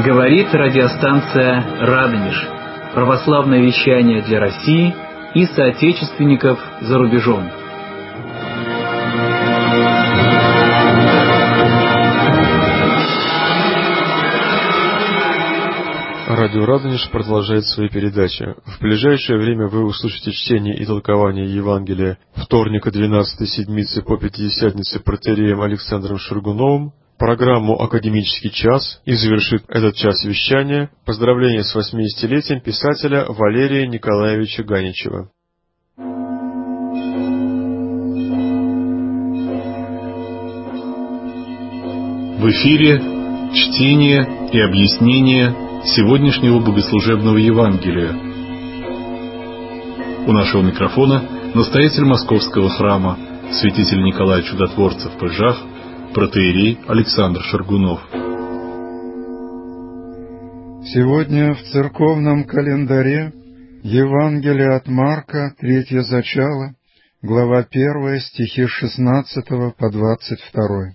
Говорит радиостанция «Радонеж». Православное вещание для России и соотечественников за рубежом. Радио «Радонеж» продолжает свои передачи. В ближайшее время вы услышите чтение и толкование Евангелия вторника 12-й седмицы по Пятидесятнице протоиереем Александром Шаргуновым, программу «Академический час» и завершит этот час вещания поздравление с 80-летием писателя Валерия Николаевича Ганичева. В эфире чтение и объяснение сегодняшнего богослужебного Евангелия. У нашего микрофона настоятель Московского храма, святитель Николай Чудотворцев Пыжах, протоиерей Александр Шаргунов. Сегодня в церковном календаре Евангелие от Марка, 3 зачало, глава 1, стихи с 16 по 22.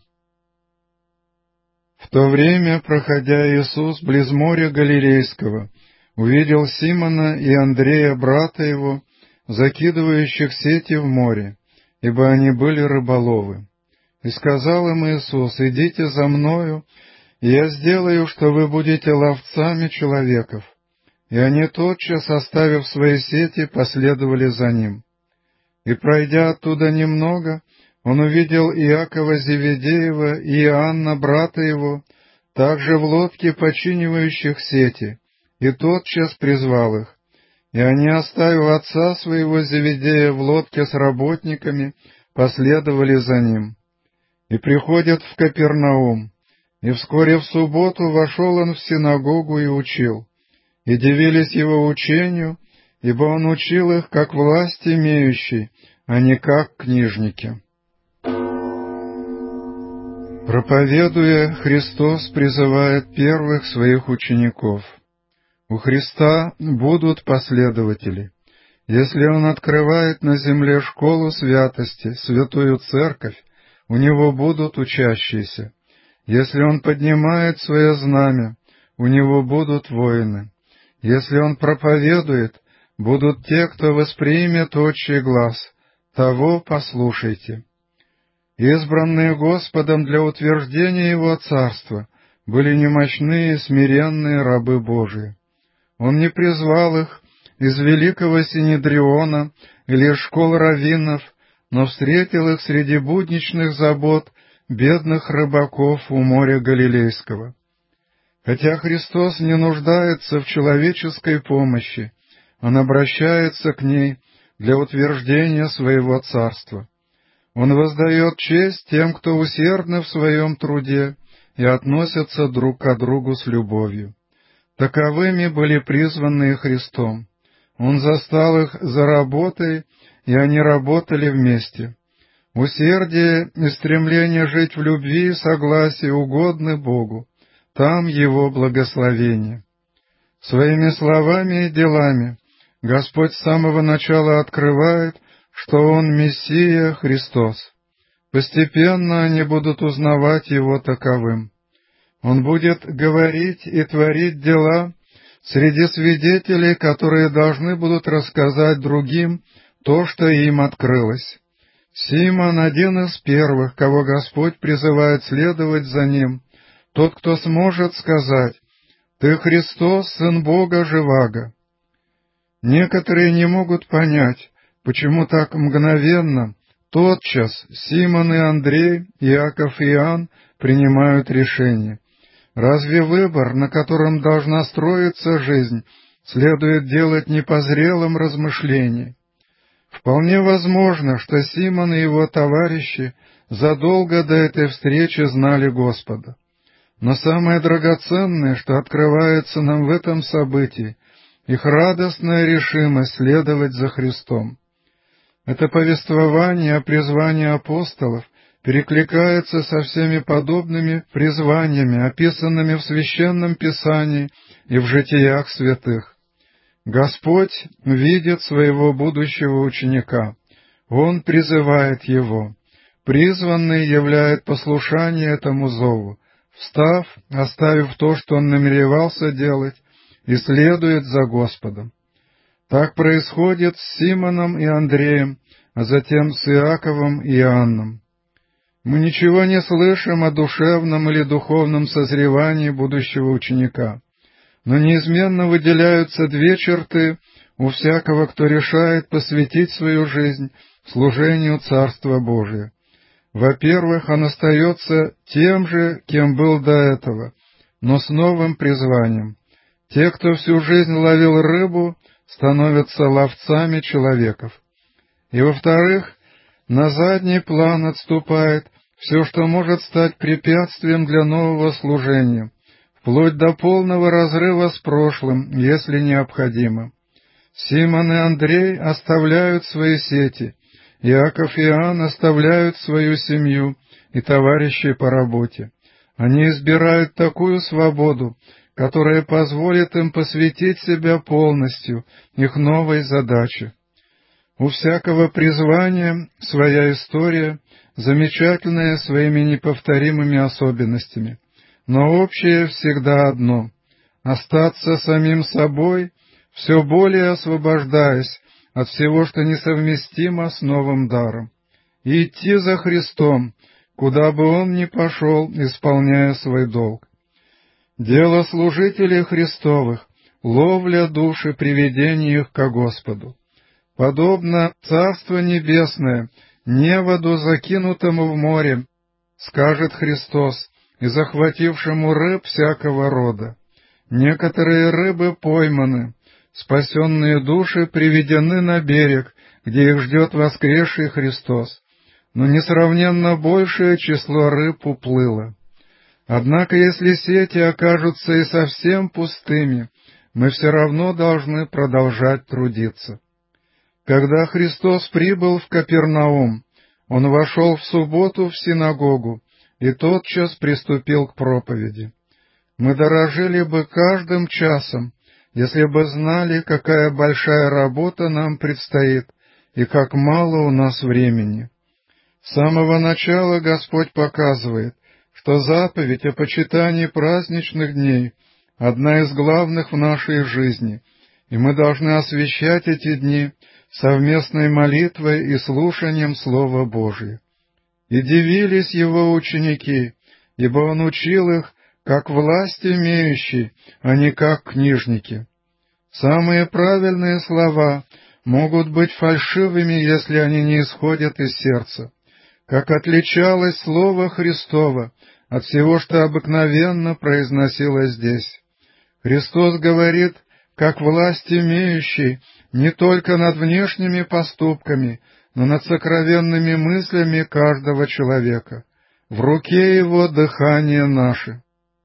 В то время, проходя Иисус близ моря Галилейского, увидел Симона и Андрея, брата его, закидывающих сети в море, ибо они были рыболовы. И сказал им Иисус: «Идите за Мною, и я сделаю, что вы будете ловцами человеков». И они тотчас, оставив свои сети, последовали за Ним. И, пройдя оттуда немного, Он увидел Иакова Зеведеева и Иоанна, брата его, также в лодке, починивающих сети, и тотчас призвал их. И они, оставив отца своего Зеведея в лодке с работниками, последовали за Ним. И приходят в Капернаум, и вскоре в субботу вошел Он в синагогу и учил. И дивились Его учению, ибо Он учил их, как власть имеющий, а не как книжники. Проповедуя, Христос призывает первых Своих учеников. У Христа будут последователи. Если Он открывает на земле школу святости, святую церковь, у Него будут учащиеся. Если Он поднимает свое знамя, у Него будут воины. Если Он проповедует, будут те, кто воспримет отчий глас. Того послушайте. Избранные Господом для утверждения Его царства были немощные и смиренные рабы Божии. Он не призвал их из великого Синедриона или из школ раввинов, но встретил их среди будничных забот бедных рыбаков у моря Галилейского. Хотя Христос не нуждается в человеческой помощи, Он обращается к ней для утверждения Своего царства. Он воздает честь тем, кто усердны в своем труде и относятся друг к другу с любовью. Таковыми были призванные Христом. Он застал их за работой, и они работали вместе. Усердие и стремление жить в любви и согласии угодны Богу. Там Его благословение. Своими словами и делами Господь с самого начала открывает, что Он Мессия Христос. Постепенно они будут узнавать Его таковым. Он будет говорить и творить дела среди свидетелей, которые должны будут рассказать другим то, что им открылось. Симон — один из первых, кого Господь призывает следовать за Ним, тот, кто сможет сказать: «Ты Христос, Сын Бога Живаго». Некоторые не могут понять, почему так мгновенно, тотчас Симон и Андрей, Иаков и Иоанн принимают решение. Разве выбор, на котором должна строиться жизнь, следует делать не по зрелым размышлениям? Вполне возможно, что Симон и его товарищи задолго до этой встречи знали Господа. Но самое драгоценное, что открывается нам в этом событии, их радостная решимость следовать за Христом. Это повествование о призвании апостолов перекликается со всеми подобными призваниями, описанными в Священном Писании и в житиях святых. Господь видит своего будущего ученика. Он призывает его. Призванный являет послушание этому зову. встав, оставив то, что он намеревался делать, и следует за Господом. Так происходит с Симоном и Андреем, а затем с Иаковом и Иоанном. Мы ничего не слышим о душевном или духовном созревании будущего ученика, но неизменно выделяются две черты у всякого, кто решает посвятить свою жизнь служению Царства Божия. Во-первых, он остается тем же, кем был до этого, но с новым призванием. Те, кто всю жизнь ловил рыбу, становятся ловцами человеков. И, во-вторых, на задний план отступает все, что может стать препятствием для нового служения, вплоть до полного разрыва с прошлым, если необходимо. Симон и Андрей оставляют свои сети, Иаков и Иоанн оставляют свою семью и товарищей по работе. Они избирают такую свободу, которая позволит им посвятить себя полностью их новой задаче. У всякого призвания своя история, замечательная своими неповторимыми особенностями, но общее всегда одно — остаться самим собой, все более освобождаясь от всего, что несовместимо с новым даром, и идти за Христом, куда бы он ни пошел, исполняя свой долг. Дело служителей Христовых — ловля души, приведение их ко Господу. Подобно Царство Небесное неводу, закинутому в море, скажет Христос, и захватившему рыб всякого рода. Некоторые рыбы пойманы, спасенные души приведены на берег, где их ждет воскресший Христос, но несравненно большее число рыб уплыло. Однако, если сети окажутся и совсем пустыми, мы все равно должны продолжать трудиться. Когда Христос прибыл в Капернаум, Он вошел в субботу в синагогу и тотчас приступил к проповеди. Мы дорожили бы каждым часом, если бы знали, какая большая работа нам предстоит и как мало у нас времени. С самого начала Господь показывает, что заповедь о почитании праздничных дней — одна из главных в нашей жизни, и мы должны освящать эти дни совместной молитвой и слушанием Слова Божия. И дивились Его ученики, ибо Он учил их, как власть имеющий, а не как книжники. Самые правильные слова могут быть фальшивыми, если они не исходят из сердца. Как отличалось Слово Христово от всего, что обыкновенно произносилось здесь. Христос говорит, как власть имеющий, не только над внешними поступками, но над сокровенными мыслями каждого человека. В руке Его дыхание наше.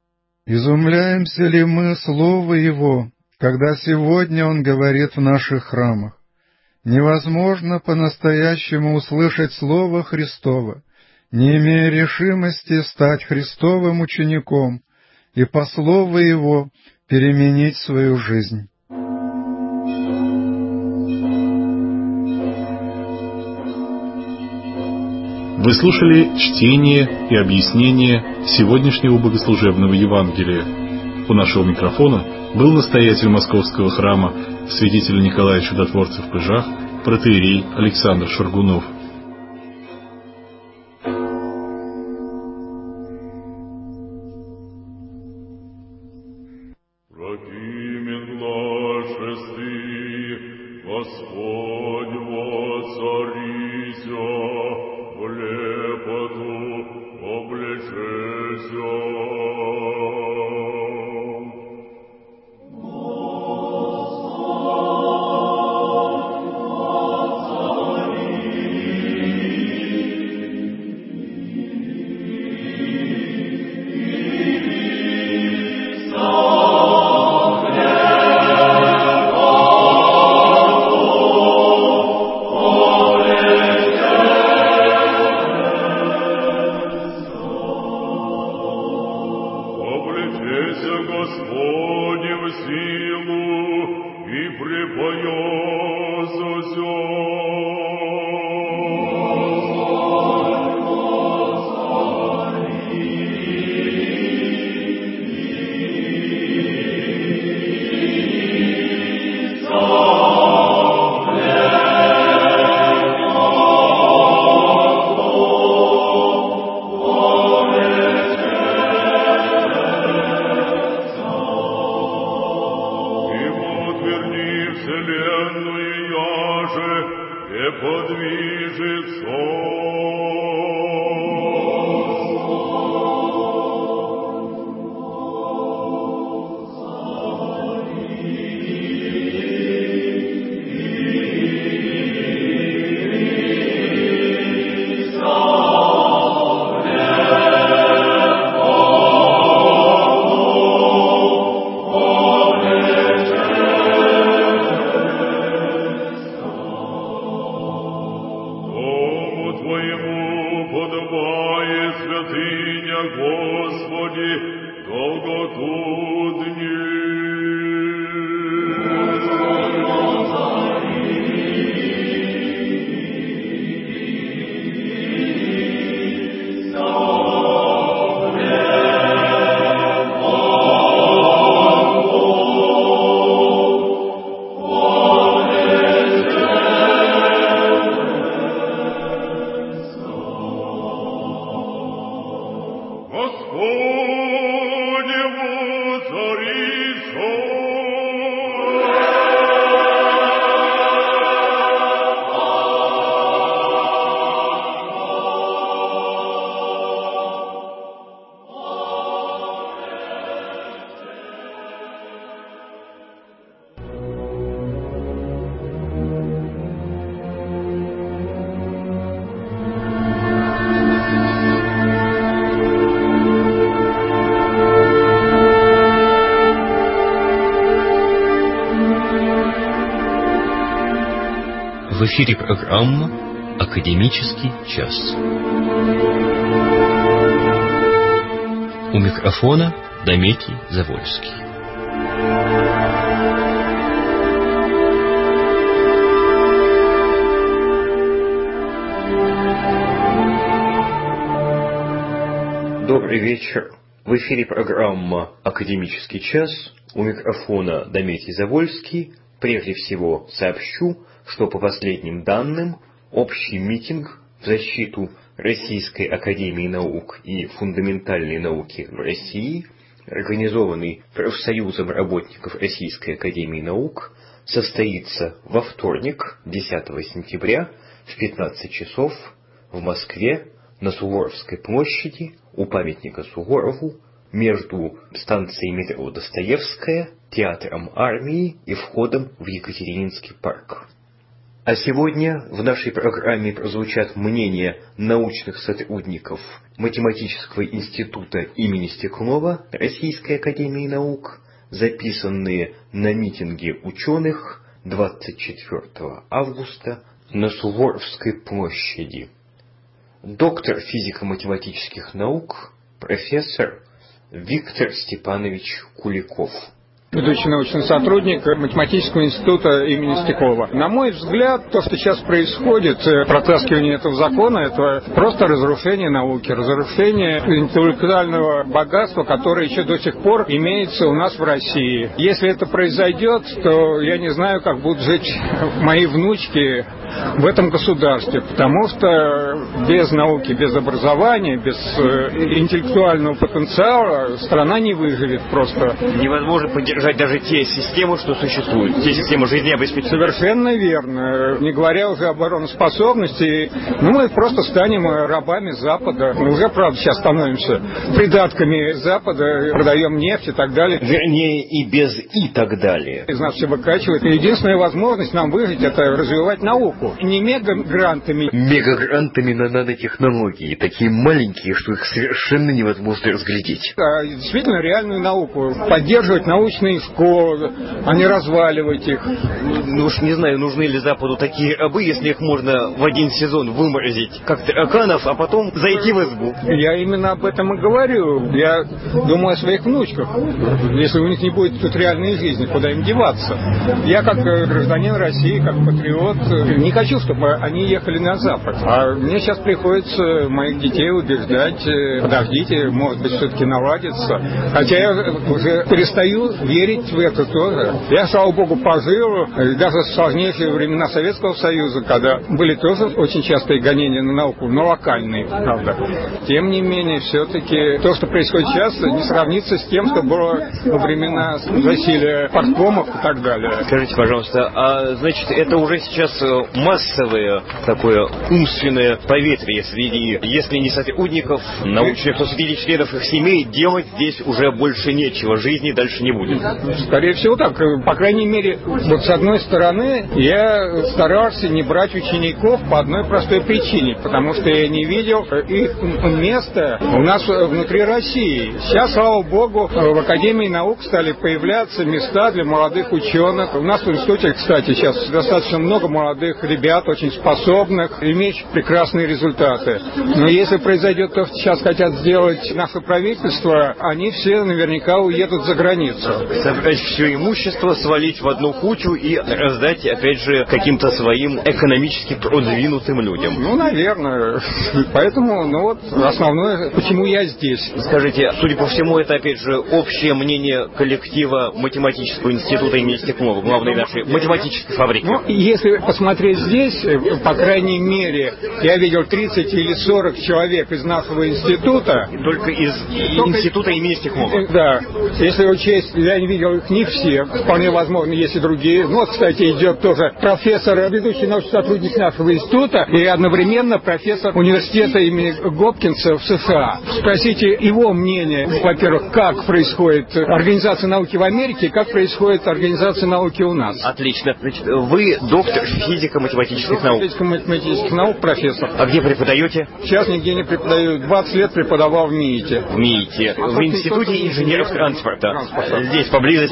Изумляемся ли мы Слову Его, когда сегодня Он говорит в наших храмах? Невозможно по-настоящему услышать Слово Христово, не имея решимости стать Христовым учеником и по Слову Его переменить свою жизнь. Вы слушали чтение и объяснение сегодняшнего богослужебного Евангелия. У нашего микрофона был настоятель Московского храма святитель Николай Чудотворцев в Пыжах, протоиерей Александр Шаргунов. Господи, долготу дней. В эфире программа «Академический час». У микрофона Даметий Завольский. Добрый вечер. В эфире программа «Академический час». У микрофона Даметий Завольский. Прежде всего сообщу, что по последним данным общий митинг в защиту Российской академии наук и фундаментальной науки в России, организованный профсоюзом работников Российской академии наук, состоится во вторник, 10 сентября, в 15 часов в Москве на Суворовской площади у памятника Суворову между станцией метро Достоевская, Театром армии и входом в Екатерининский парк. А сегодня в нашей программе прозвучат мнения научных сотрудников Математического института имени Стеклова Российской академии наук, записанные на митинге ученых 24 августа на Суворовской площади. Доктор физико-математических наук, профессор Виктор Степанович Куликов. Ведущий научный сотрудник Математического института имени Стеклова. На мой взгляд, то, что сейчас происходит, протаскивание этого закона, это просто разрушение науки, разрушение интеллектуального богатства, которое еще до сих пор имеется у нас в России. Если это произойдет, то я не знаю, как будут жить мои внучки в этом государстве, потому что без науки, без образования, без интеллектуального потенциала страна не выживет просто. Невозможно поддержать даже те системы, что существуют, те системы жизнеобеспечения. Совершенно верно. Не говоря уже об обороноспособности, мы просто станем рабами Запада. Мы уже, правда, сейчас становимся придатками Запада, продаем нефть и так далее. Вернее, и без «и» так далее. Из нас все выкачивает. Единственная возможность нам выжить — это развивать науку. Не мегагрантами. Мегагрантами на нанотехнологии. Такие маленькие, что их совершенно невозможно разглядеть. А действительно реальную науку. Поддерживать научные школы, а не разваливать их. Ну уж не знаю, нужны ли Западу такие рабы, если их можно в один сезон выморозить, как тараканов, а потом зайти в избу. Я именно об этом и говорю. Я думаю о своих внучках. Если у них не будет тут реальной жизни, куда им деваться? Я как гражданин России, как патриот, не хочу, чтобы они ехали на Запад. А мне сейчас приходится моих детей убеждать: подождите, может быть, все-таки наладится. Хотя я уже перестаю верить в это тоже. Я, слава богу, пожил, даже в сложнейшие времена Советского Союза, когда были тоже очень частые гонения на науку, но локальные, правда. Тем не менее, все-таки то, что происходит сейчас, не сравнится с тем, что было во времена засилия парткомов и так далее. Скажите, пожалуйста, а значит, это уже сейчас массовое такое умственное поветрие среди, если не сотрудников научных, то среди членов их семей, делать здесь уже больше нечего, жизни дальше не будет? Скорее всего так. По крайней мере, вот с одной стороны, я старался не брать учеников по одной простой причине, потому что я не видел их места у нас внутри России. Сейчас, слава богу, в Академии наук стали появляться места для молодых ученых. У нас в институте, кстати, сейчас достаточно много молодых ребят, очень способных, имеющих прекрасные результаты. Но если произойдет то, что сейчас хотят сделать наше правительство, они все наверняка уедут за границу. Собрать все имущество, свалить в одну кучу и раздать, опять же, каким-то своим экономически продвинутым людям. Ну, наверное. Поэтому, ну вот, основное, почему я здесь. Скажите, судя по всему, это, опять же, общее мнение коллектива математического института имени Стеклова, главной нашей математической фабрики. Ну, если посмотреть здесь, по крайней мере, я видел 30 или 40 человек из нашего института. Только из института имени Стеклова? Да. Если учесть, я не видел их не все. Вполне возможно, есть и другие. Ну, вот, кстати, идет тоже профессор, ведущий научный сотрудник нашего института и одновременно профессор университета имени Гопкинса в США. Спросите его мнение, во-первых, как происходит организация науки в Америке, как происходит организация науки у нас. Отлично. Значит, вы доктор физико-математических наук. Физико-математических наук, профессор. А где преподаете? Сейчас нигде не преподаю. 20 лет преподавал в МИИТе. В МИИТе. В Институте инженеров транспорта. Здесь,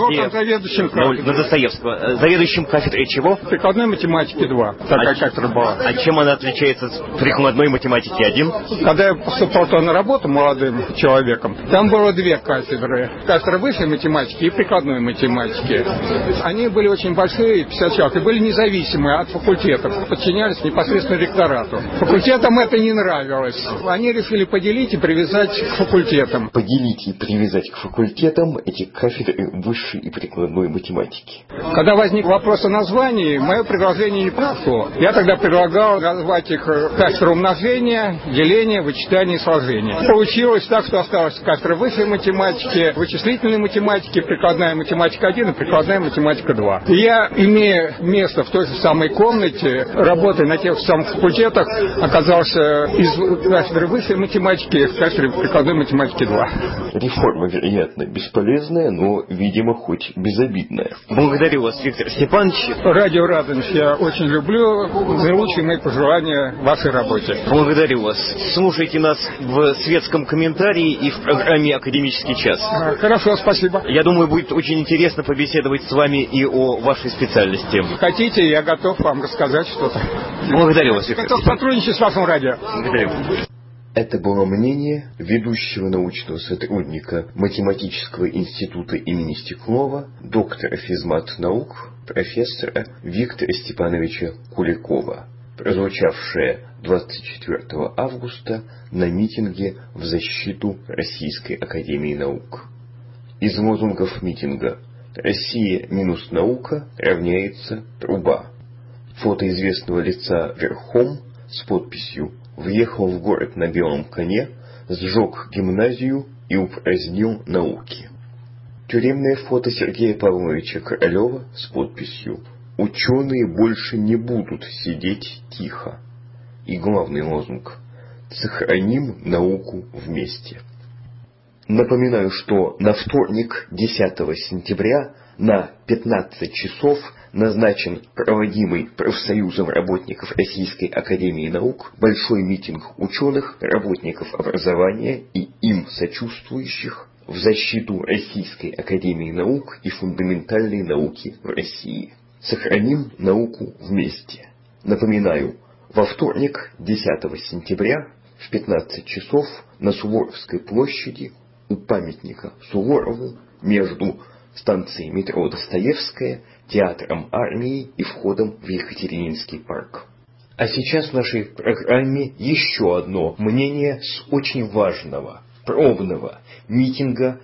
поблизости, на Достоевского. Заведующим кафедрой чего? Прикладной математики 2. Такая кафедра была. А чем она отличается от прикладной математики 1? Когда я поступал на работу молодым человеком, там было две кафедры. Кафедра высшей математики и прикладной математики. Они были очень большие, 50 человек, и были независимые от факультетов. Подчинялись непосредственно ректорату. Факультетам это не нравилось. Они решили поделить и привязать к факультетам. Поделить и привязать к факультетам эти кафедры высшей и прикладной математики. Когда возник вопрос о названии, мое предложение не прошло. Я тогда предлагал назвать их кафедру умножения, деления, вычитания и сложения. Получилось так, что осталась кафедра высшей математики, вычислительной математики, прикладная математика 1 и прикладная математика 2. И я, имея место в той же самой комнате, работая на тех же самых факультетах, оказался из кафедры высшей математики в кафедре прикладной математики 2. Реформа, вероятно, бесполезная, но, видимо, хоть безобидная. Благодарю вас, Виктор Степанович. Радио Радонеж я очень люблю. Наилучшие мои пожелания в вашей работе. Благодарю вас. Слушайте нас в светском комментарии и в программе «Академический час». Хорошо, спасибо. Я думаю, будет очень интересно побеседовать с вами и о вашей специальности. Хотите, я готов вам рассказать что-то. Благодарю вас, Виктор Готов сотрудничать с вашим радио. Благодарю. Это было мнение ведущего научного сотрудника Математического института имени Стеклова, доктора физмат-наук, профессора Виктора Степановича Куликова, прозвучавшее 24 августа на митинге в защиту Российской академии наук. Из лозунгов митинга «Россия минус наука равняется труба». Фото известного лица верхом с подписью «Въехал в город на белом коне, сжег гимназию и упразднил науки». Тюремное фото Сергея Павловича Королева с подписью «Ученые больше не будут сидеть тихо». И главный лозунг «Сохраним науку вместе». Напоминаю, что на вторник, 10 сентября, на 15 часов назначен проводимый профсоюзом работников Российской академии наук большой митинг ученых, работников образования и им сочувствующих в защиту Российской академии наук и фундаментальной науки в России. Сохраним науку вместе. Напоминаю, во вторник, 10 сентября, в 15 часов на Суворовской площади у памятника Суворову между станцией метро Достоевская, театром армии и входом в Екатерининский парк. А сейчас в нашей программе еще одно мнение с очень важного, пробного митинга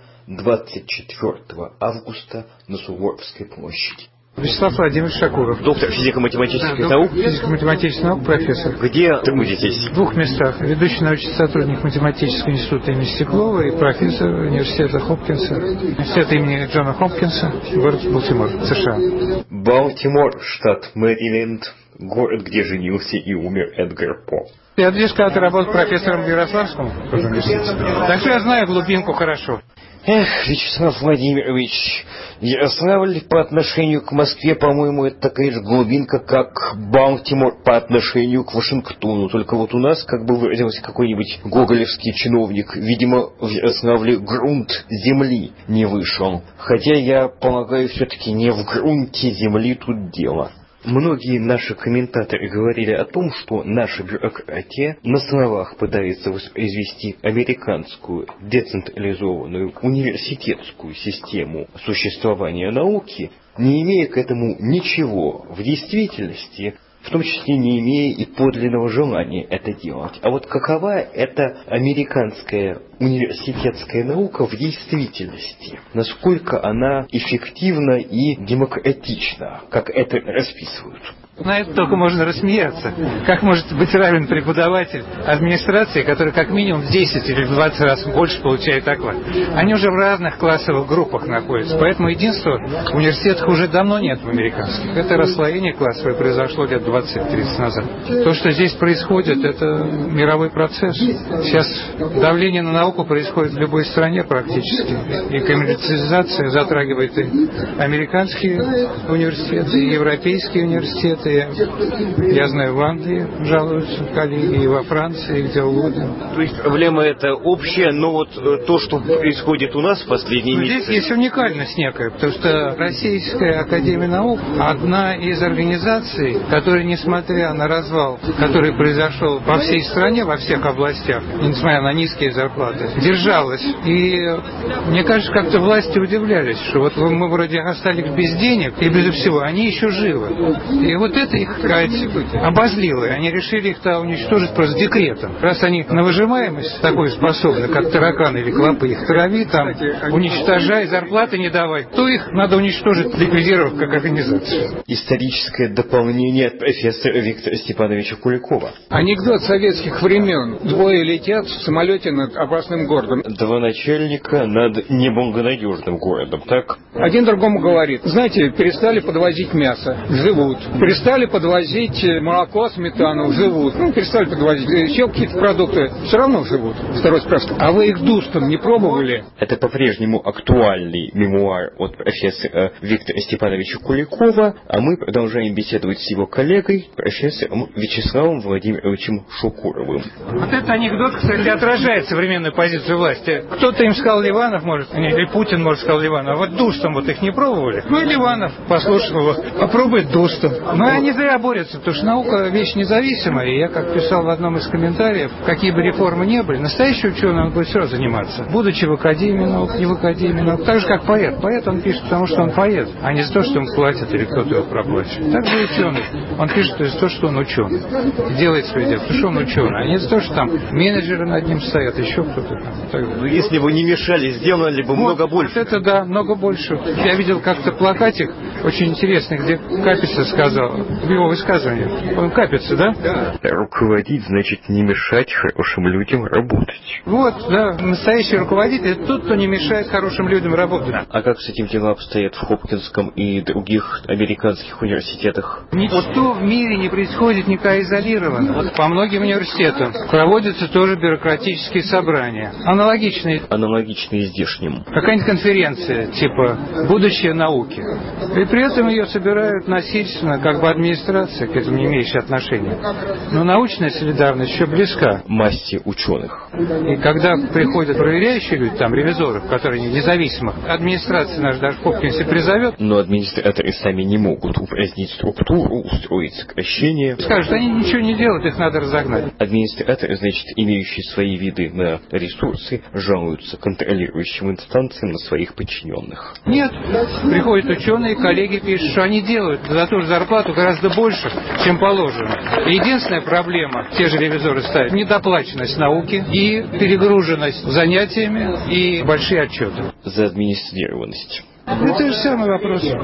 24 августа на Суворовской площади. Вячеслав Владимирович Шакуров. Доктор физико-математических наук. Физико-математических наук, профессор. Где трудитесь? В двух местах. Ведущий научный сотрудник Математического института имени Стеклова и профессор университета Хопкинса. Университета имени Джона Хопкинса, город Балтимор, США. Балтимор, штат Мэриленд, город, где женился и умер Эдгар По. Я здесь когда-то работал профессором в Ярославском университете. Так что я знаю глубинку хорошо. Эх, Вячеслав Владимирович, Ярославль по отношению к Москве, по-моему, это такая же глубинка, как Балтимор по отношению к Вашингтону. Только вот у нас, как бы выразился какой-нибудь гоголевский чиновник, видимо, в Ярославле грунт земли не вышел. Хотя, я полагаю, все-таки не в грунте земли тут дело. Многие наши комментаторы говорили о том, что наша бюрократия на словах пытается воспроизвести американскую децентрализованную университетскую систему существования науки, не имея к этому ничего в действительности, в том числе не имея и подлинного желания это делать. А вот какова эта американская университетская наука в действительности? Насколько она эффективна и демократична, как это расписывают? На это только можно рассмеяться. Как может быть равен преподаватель администрации, который как минимум в 10 или в 20 раз больше получает оклад? Они уже в разных классовых группах находятся. Поэтому единства в университетах уже давно нет в американских. Это расслоение классовое произошло лет 20-30 назад. То, что здесь происходит, это мировой процесс. Сейчас давление на науку происходит в любой стране практически. И коммерциализация затрагивает и американские университеты, и европейские университеты. Я знаю, в Англии жалуются коллеги, и во Франции, и где угодно. То есть проблема эта общая, но вот то, что происходит у нас в последние месяцы... Здесь есть уникальность некая, потому что Российская академия наук одна из организаций, которая, несмотря на развал, который произошел по всей стране, во всех областях, несмотря на низкие зарплаты, держалась. И мне кажется, как-то власти удивлялись, что вот мы вроде остались без денег и без всего, они еще живы. И вот это их, сказать, обозлило. И они решили их-то уничтожить просто декретом. Раз они на выжимаемость такой способны, как тараканы или клопы, их трави, там, уничтожай, зарплаты не давай, то их надо уничтожить, ликвидировав как организацию. Историческое дополнение от профессора Виктора Степановича Куликова. Анекдот советских времен. Двое летят в самолете над опасным городом. Два начальника над неблагонадежным городом, так? Один другому говорит: знаете, перестали подвозить мясо, живут. Перестали подвозить молоко, сметану, живут. Перестали подвозить еще какие-то продукты, все равно живут. Второй спрашивает: а вы их дустом не пробовали? Это по-прежнему актуальный мемуар от профессора Виктора Степановича Куликова, а мы продолжаем беседовать с его коллегой, профессором Вячеславом Владимировичем Шукуровым. Вот этот анекдот, кстати, отражает современную позицию власти. Кто-то им сказал, Ливанов, может, или Путин, может, сказал Ливанов, а вот дустом вот их не пробовали. Ну и Ливанов послушал его, попробует дустом. Но они зря борются, потому что наука вещь независимая, и я, как писал в одном из комментариев, какие бы реформы ни были, настоящий ученый, он будет все равно заниматься. Будучи в академии наук, не в академии наук. Так же, как поэт. Поэт он пишет, потому что он поэт, а не за то, что ему платят или кто-то его проплачет. Так же ученый. Он пишет за то, что он ученый. Делает свое дело, потому что он ученый. А не за то, что там менеджеры над ним стоят, еще кто-то там. Но если бы не мешали, сделали бы много больше. Вот это да, много больше. Я видел как-то плакатик очень интересный, где Капица сказал, в его высказывании. Он Капица, да? Да. Руководить значит не мешать хорошим людям работать. Вот, да. Настоящий руководитель – это тот, кто не мешает хорошим людям работать. А как с этим дела обстоят в Хопкинском и других американских университетах? Ничто в мире не происходит никак изолированно. По многим университетам проводятся тоже бюрократические собрания. Аналогичные здешним. Какая-нибудь конференция, типа «Будущее науки». И при этом ее собирают насильственно, как бы администрация, к этому не имеющая отношения. Но научная солидарность еще близка. Массе ученых. И когда приходят проверяющие люди, там, ревизоров, которые независимых, администрация наша даже в Хопкинсе призовет. Но администраторы сами не могут упразднить структуру, устроить сокращение. Скажут, они ничего не делают, их надо разогнать. Администраторы, значит, имеющие свои виды на ресурсы, жалуются контролирующим инстанциям на своих подчиненных. Нет. Приходят ученые, коллеги пишут, что они делают за ту же зарплату гораздо больше, чем положено. Единственная проблема, те же ревизоры ставят, недоплаченность науки и перегруженность занятиями и большие отчеты. За администрированность. Это же самый вопрос.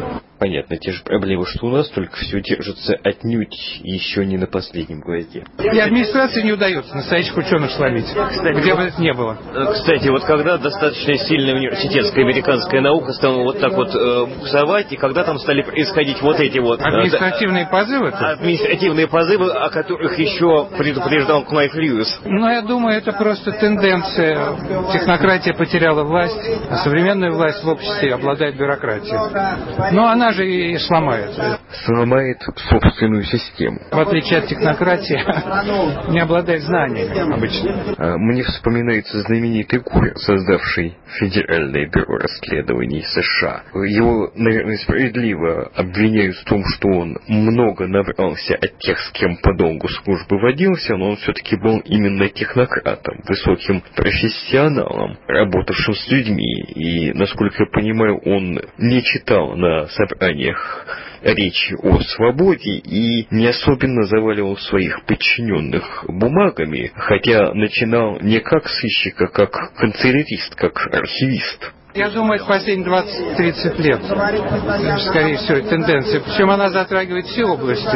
понятно, те же проблемы, что у нас, только все держится отнюдь еще не на последнем гвозде. И администрации не удается настоящих ученых сломить, где бы это не было. Кстати, вот когда достаточно сильная университетская американская наука стала вот так вот буксовать, и когда там стали происходить вот эти вот... Административные позывы? Административные позывы, о которых еще предупреждал Клайв Льюис. Ну, я думаю, это просто тенденция. Технократия потеряла власть, а современная власть в обществе обладает бюрократией. Но она же и сломает. Сломает собственную систему. В отличие от технократии, не обладает знаниями обычно. Мне вспоминается знаменитый Гур, создавший Федеральное бюро расследований США. Его, наверное, справедливо обвиняют в том, что он много набрался от тех, с кем по долгу службы водился, но он все-таки был именно технократом, высоким профессионалом, работавшим с людьми. И, насколько я понимаю, он не читал на собраниях речи о свободе и не особенно заваливал своих подчиненных бумагами, хотя начинал не как сыщик, а как канцелярист, как архивист. Я думаю, это последние 20-30 лет, скорее всего, тенденция. Причем она затрагивает все области.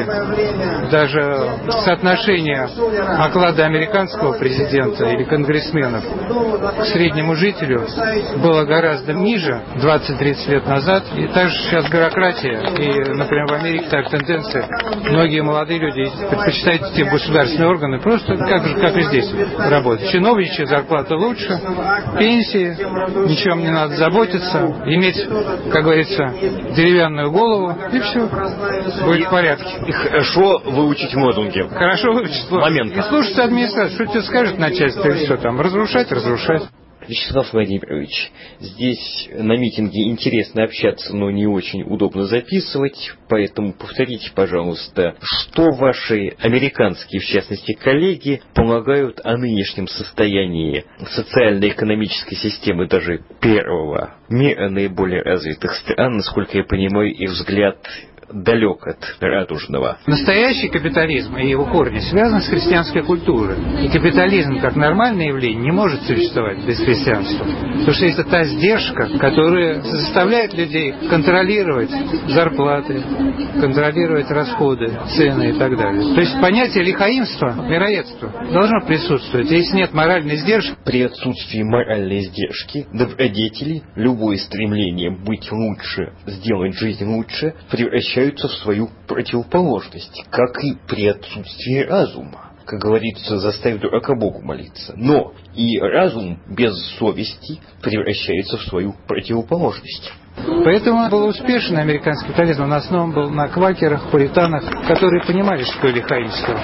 Даже соотношение оклада американского президента или конгрессменов к среднему жителю было гораздо ниже 20-30 лет назад. И также сейчас бюрократия. И, например, в Америке такая тенденция. Многие молодые люди предпочитают идти в государственные органы просто как и здесь работать. Чиновничья зарплата лучше, пенсии, ничем не надо заботиться, иметь, как говорится, деревянную голову, и все, будет в порядке. И хорошо выучить лозунги. Хорошо выучить лозунги. И слушаться администрацию, что тебе скажет начальство, и все там, разрушать. Вячеслав Владимирович, здесь на митинге интересно общаться, но не очень удобно записывать, поэтому повторите, пожалуйста, что ваши американские, в частности, коллеги полагают о нынешнем состоянии социально-экономической системы даже первого мира наиболее развитых стран, насколько я понимаю, их взгляд далек от радужного. Настоящий капитализм и его корни связаны с христианской культурой. И капитализм, как нормальное явление, не может существовать без христианства. Потому что это та сдержка, которая заставляет людей контролировать зарплаты, контролировать расходы, цены и так далее. То есть понятие лихаимства, мироедства должно присутствовать. Если нет моральной сдержки... При отсутствии моральной сдержки, добродетели, любое стремление быть лучше, сделать жизнь лучше, превращается в свою противоположность, как и при отсутствии разума. Как говорится, заставь дурака Богу молиться. Но и разум без совести превращается в свою противоположность. Поэтому был успешен американский капитализм. Он основан был на квакерах, пуританах, которые понимали, что такое лихаимство.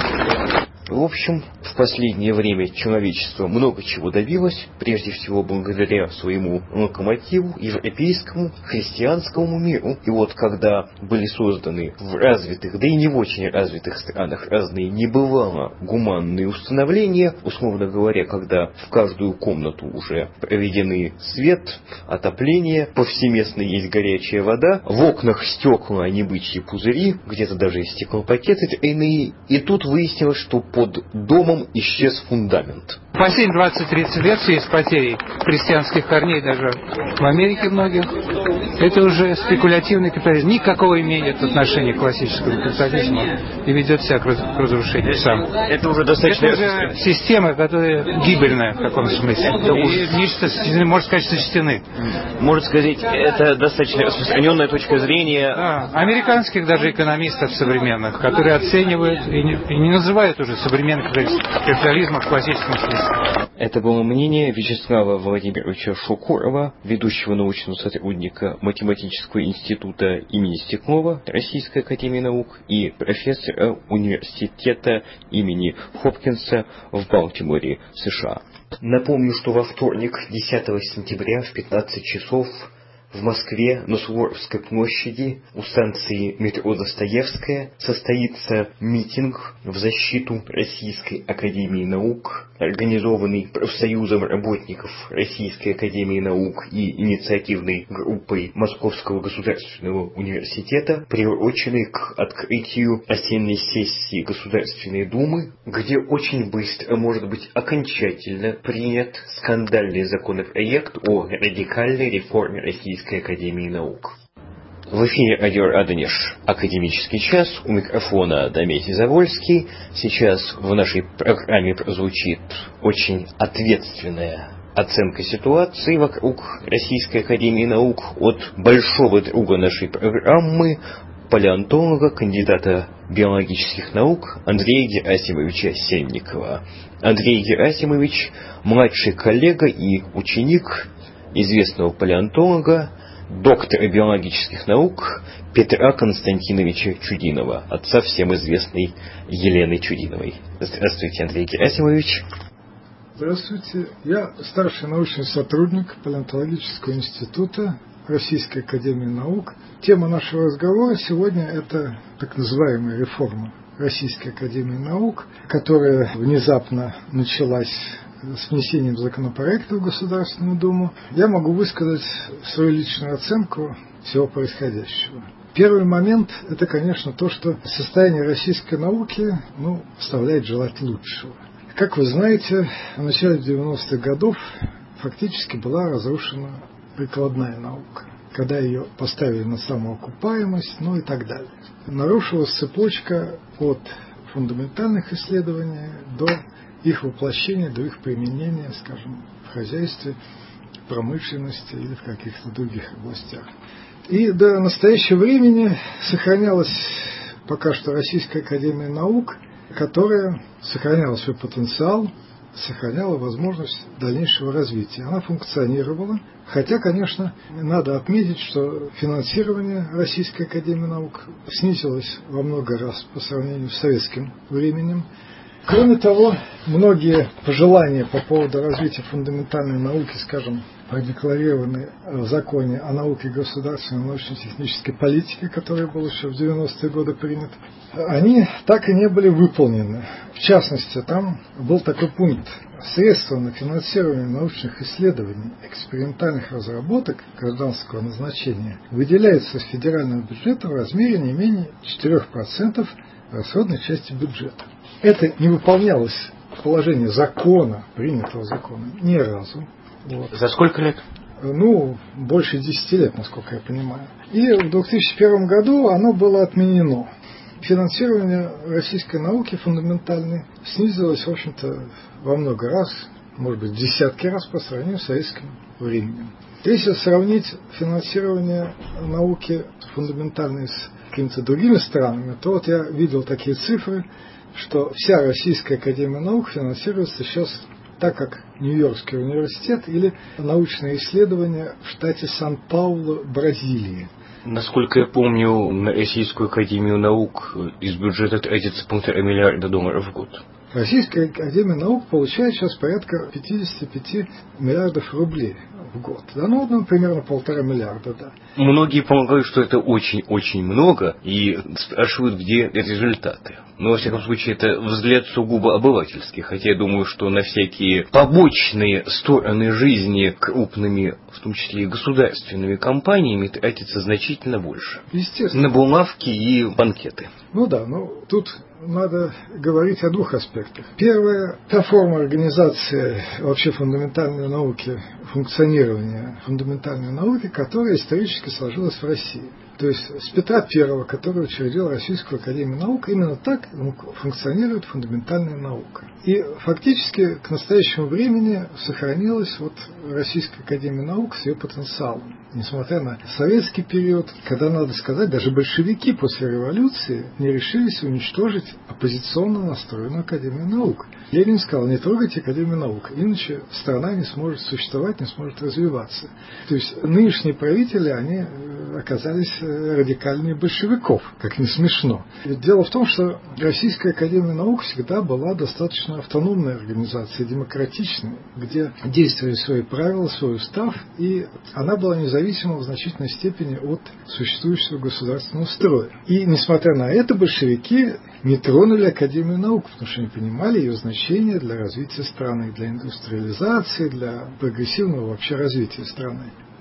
В общем, в последнее время человечество много чего добилось, прежде всего благодаря своему локомотиву, европейскому, христианскому миру. И вот когда были созданы в развитых, да и не в очень развитых странах разные небывало гуманные установления, условно говоря, когда в каждую комнату уже проведены свет, отопление, повсеместно есть горячая вода, в окнах стекла, а не бычьи пузыри, где-то даже есть стеклопакеты тройные, и тут выяснилось, что под домом исчез фундамент. Последние 20-30 лет в связи с потерей христианских корней даже в Америке многих, это уже спекулятивный капитализм. Никакого имеет отношения к классическому капитализму и ведет себя к разрушению сам. Это уже достаточно... Это уже система, которая гибельная в каком смысле. И нечто, можно сказать, сочтены. Можно сказать, это достаточно распространенная точка зрения... Да, американских даже экономистов современных, которые оценивают и не называют уже современный капитализм в классическом смысле. Это было мнение Вячеслава Владимировича Шукурова, ведущего научного сотрудника Математического института имени Стеклова Российской академии наук и профессора университета имени Хопкинса в Балтиморе, США. Напомню, что во вторник, 10 сентября в 15 часов в Москве на Суворовской площади у станции метро Достоевская состоится митинг в защиту Российской академии наук, организованный профсоюзом работников Российской академии наук и инициативной группой Московского государственного университета, приуроченный к открытию осенней сессии Государственной Думы, где очень быстро может быть окончательно принят скандальный законопроект о радикальной реформе Российской академии наук. В эфире радио Радонеж «Академический час». У микрофона Дмитрий Завольский. Сейчас в нашей программе прозвучит очень ответственная оценка ситуации вокруг Российской академии наук от большого друга нашей программы, палеонтолога, кандидата биологических наук Андрея Герасимовича Сенникова. Андрей Герасимович – младший коллега и ученик известного палеонтолога, доктора биологических наук Петра Константиновича Чудинова, отца всем известной Елены Чудиновой. Здравствуйте, Андрей Герасимович. Здравствуйте. Я старший научный сотрудник Палеонтологического института Российской академии наук. Тема нашего разговора сегодня – это так называемая реформа Российской академии наук, которая внезапно началась с внесением законопроекта в Государственную Думу. Я могу высказать свою личную оценку всего происходящего. Первый момент – это, конечно, то, что состояние российской науки оставляет желать лучшего. Как вы знаете, в начале 90-х годов фактически была разрушена прикладная наука, когда ее поставили на самоокупаемость, и так далее. Нарушилась цепочка от фундаментальных исследований до их воплощения, до их применения, скажем, в хозяйстве, промышленности или в каких-то других областях. И до настоящего времени сохранялась пока что Российская академия наук, которая сохраняла свой потенциал, сохраняла возможность дальнейшего развития. Она функционировала, хотя, конечно, надо отметить, что финансирование Российской академии наук снизилось во много раз по сравнению с советским временем. Кроме того, многие пожелания по поводу развития фундаментальной науки, скажем, продекларированы в законе о науке и государственной научно-технической политике, который был еще в 90-е годы принят, они так и не были выполнены. В частности, там был такой пункт: средства на финансирование научных исследований, экспериментальных разработок гражданского назначения выделяются из федерального бюджета в размере не менее 4% расходной части бюджета. Это не выполнялось в положении закона, принятого закона, ни разу. За сколько лет? Больше 10 лет, насколько я понимаю. И в 2001 году оно было отменено. Финансирование российской науки фундаментальной снизилось, в общем-то, во много раз, может быть, в десятки раз по сравнению с советским временем. Если сравнить финансирование науки фундаментальной с какими-то другими странами, то я видел такие цифры, что вся Российская академия наук финансируется сейчас так, как Нью-Йоркский университет или научные исследования в штате Сан-Паулу, Бразилии. Насколько я помню, на Российскую академию наук из бюджета тратится $1,5 миллиарда в год. Российская академия наук получает сейчас порядка 55 миллиардов рублей в год. Примерно 1,5 миллиарда, да. Многие полагают, что это очень-очень много, и спрашивают, где результаты. Но, во всяком случае, это взгляд сугубо обывательский, хотя я думаю, что на всякие побочные стороны жизни крупными, в том числе и государственными компаниями, тратится значительно больше. Естественно. На булавки и банкеты. Тут надо говорить о двух аспектах. Первое, та форма организации вообще фундаментальной науки, функционирования фундаментальной науки, которая исторически сложилась в России. То есть с Петра I, который учредил Российскую академию наук, именно так функционирует фундаментальная наука. И фактически к настоящему времени сохранилась Российская академия наук с ее потенциалом. Несмотря на советский период, когда, надо сказать, даже большевики после революции не решились уничтожить оппозиционно настроенную Академию наук. Ленин сказал: не трогайте Академию наук, иначе страна не сможет существовать, не сможет развиваться. То есть нынешние правители, они оказались радикальнее большевиков, как не смешно. Ведь дело в том, что Российская академия наук всегда была достаточно автономной организацией, демократичной, где действовали свои правила, свой устав, и она была независима в значительной степени от существующего государственного строя. И, несмотря на это, большевики не тронули Академию наук, потому что не понимали ее значение для развития страны, для индустриализации, для прогрессивного вообще развития страны.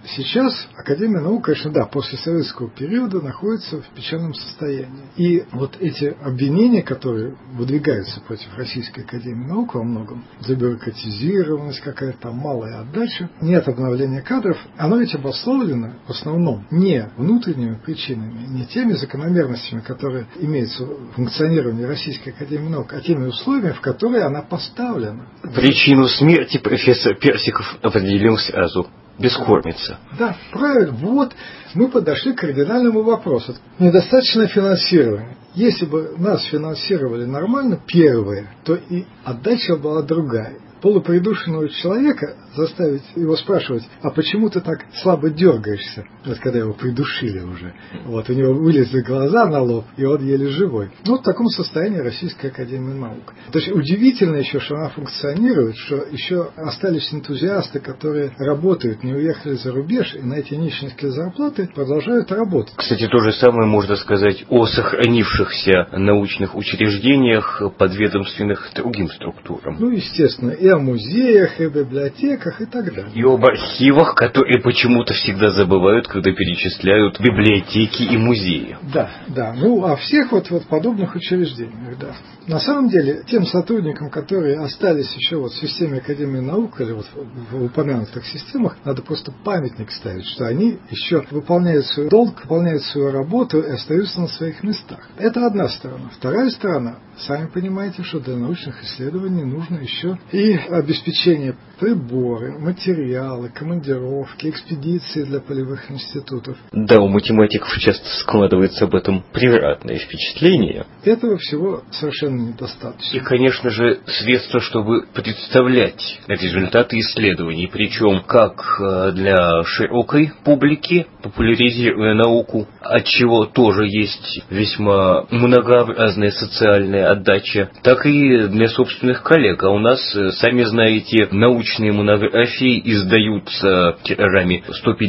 сейчас Академия наук, конечно, да, после советского периода находится в печальном состоянии. И вот эти обвинения, которые выдвигаются против Российской Академии наук во многом, забюрократизированность какая-то там, малая отдача, нет обновления кадров, оно ведь обусловлено в основном не внутренними причинами, не теми закономерностями, которые имеются в функционировании Российской Академии наук, а теми условиями, в которые она поставлена. Причину смерти профессор Персиков определил сразу. Бескормица. Да, правильно. Вот мы подошли к кардинальному вопросу. Недостаточное финансирование. Если бы нас финансировали нормально, первое, то и отдача была другая. Полупридушенного человека заставить его спрашивать, а почему ты так слабо дергаешься, вот когда его придушили уже. Вот у него вылезли глаза на лоб, и он еле живой. Ну, в таком состоянии Российская Академия наук. То есть удивительно еще, что она функционирует, что еще остались энтузиасты, которые работают, не уехали за рубеж, и на эти нищенские зарплаты продолжают работать. Кстати, то же самое можно сказать о сохранившихся научных учреждениях, подведомственных другим структурам. Ну, естественно, и о музеях, и о библиотеках, и так далее. И об архивах, которые почему-то всегда забывают, когда перечисляют библиотеки и музеи. Да, да. Ну, о всех вот подобных учреждениях, да. На самом деле, тем сотрудникам, которые остались еще вот в системе Академии наук, или вот в упомянутых системах, надо просто памятник ставить, что они еще выполняют свой долг, выполняют свою работу и остаются на своих местах. Это одна сторона. Вторая сторона, сами понимаете, что для научных исследований нужно еще и обеспечение приборы, материалы, командировки, экспедиции для полевых институтов. Да, у математиков часто складывается об этом превратное впечатление. Этого всего совершенно недостаточно. И, конечно же, средства, чтобы представлять результаты исследований, причем как для широкой публики, популяризируя науку, от чего тоже есть весьма многообразная социальная отдача, так и для собственных коллег. А у нас, сами знаете, научные монографии издаются тиражами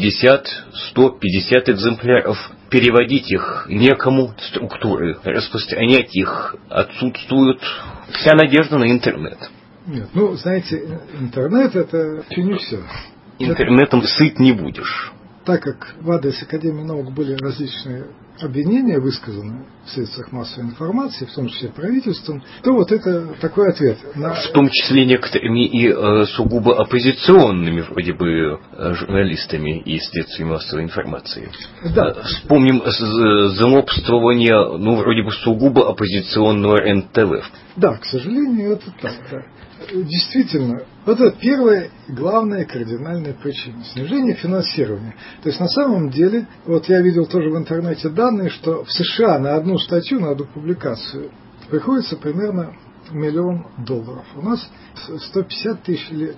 150 экземпляров. Переводить их некому, структуры распространять их отсутствуют. Вся надежда на интернет. Нет, ну, знаете, интернет — это еще не все. Интернетом сыт не будешь. Так как в адрес Академии наук были различные обвинения высказаны в средствах массовой информации, в том числе правительством, то вот это такой ответ. В том числе некоторыми и сугубо оппозиционными вроде бы журналистами и средствами массовой информации. Да. Вспомним злобствование, ну, вроде бы сугубо оппозиционного НТВ. Да, к сожалению, это так, да. Действительно, вот это первая и главная кардинальная причина – снижение финансирования. То есть на самом деле, вот я видел тоже в интернете данные, что в США на одну статью, на одну публикацию приходится примерно $1 миллион. У нас 150 тысяч или,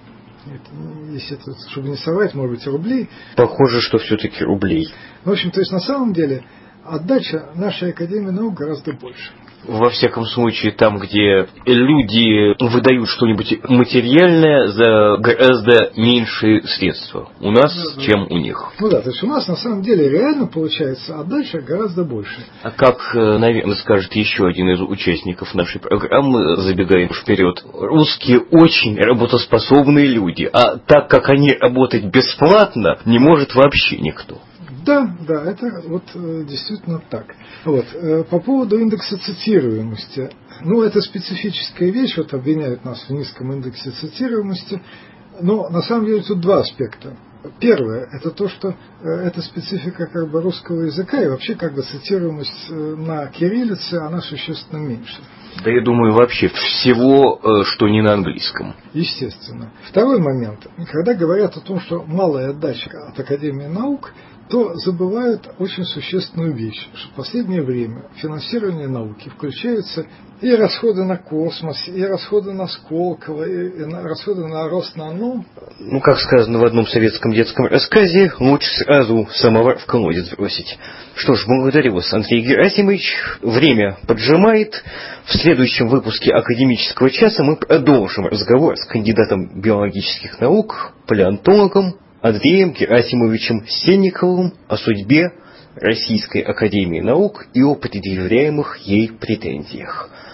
если это, чтобы не соврать, может быть, рублей. Похоже, что все-таки рублей. В общем, то есть на самом деле отдача нашей Академии наук гораздо больше. Во всяком случае, там, где люди выдают что-нибудь материальное за гораздо меньшие средства у нас, чем у них. Ну да, то есть у нас на самом деле реально получается отдача гораздо больше. А как, наверное, скажет еще один из участников нашей программы, забегаем вперед, русские очень работоспособные люди, а так как они работать бесплатно, не может вообще никто. Да, это вот действительно так. Вот. По поводу индекса цитируемости. Ну, это специфическая вещь, вот обвиняют нас в низком индексе цитируемости, но на самом деле тут два аспекта. Первое, это то, что это специфика как бы русского языка, и вообще как бы цитируемость на кириллице, она существенно меньше. Да я думаю, вообще всего, что не на английском. Естественно. Второй момент. Когда говорят о том, что малая отдача от Академии наук, то забывают очень существенную вещь, что в последнее время финансирование науки включаются и расходы на космос, и расходы на Сколково, и расходы на Роснано. Ну, как сказано в одном советском детском рассказе, лучше сразу самовар в колодец бросить. Что ж, благодарю вас, Андрей Герасимович. Время поджимает. В следующем выпуске академического часа мы продолжим разговор с кандидатом биологических наук, палеонтологом Андреем Герасимовичем Сенниковым о судьбе Российской Академии Наук и о предъявляемых ей претензиях.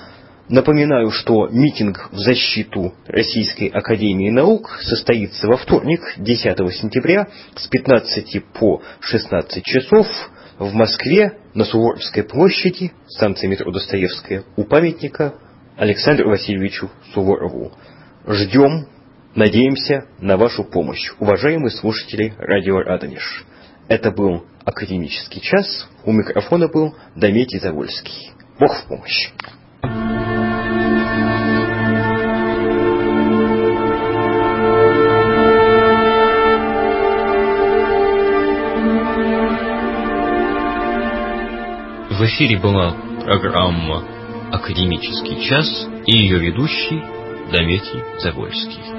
Напоминаю, что митинг в защиту Российской академии наук состоится во вторник, 10 сентября, с 15 по 16 часов в Москве на Суворовской площади, станция метро Достоевская, у памятника Александру Васильевичу Суворову. Ждем, надеемся на вашу помощь, уважаемые слушатели радио Радонеж. Это был академический час. У микрофона был Дометий Завольский. Бог в помощь. В эфире была программа «Академический час» и ее ведущий Дометий Завольский.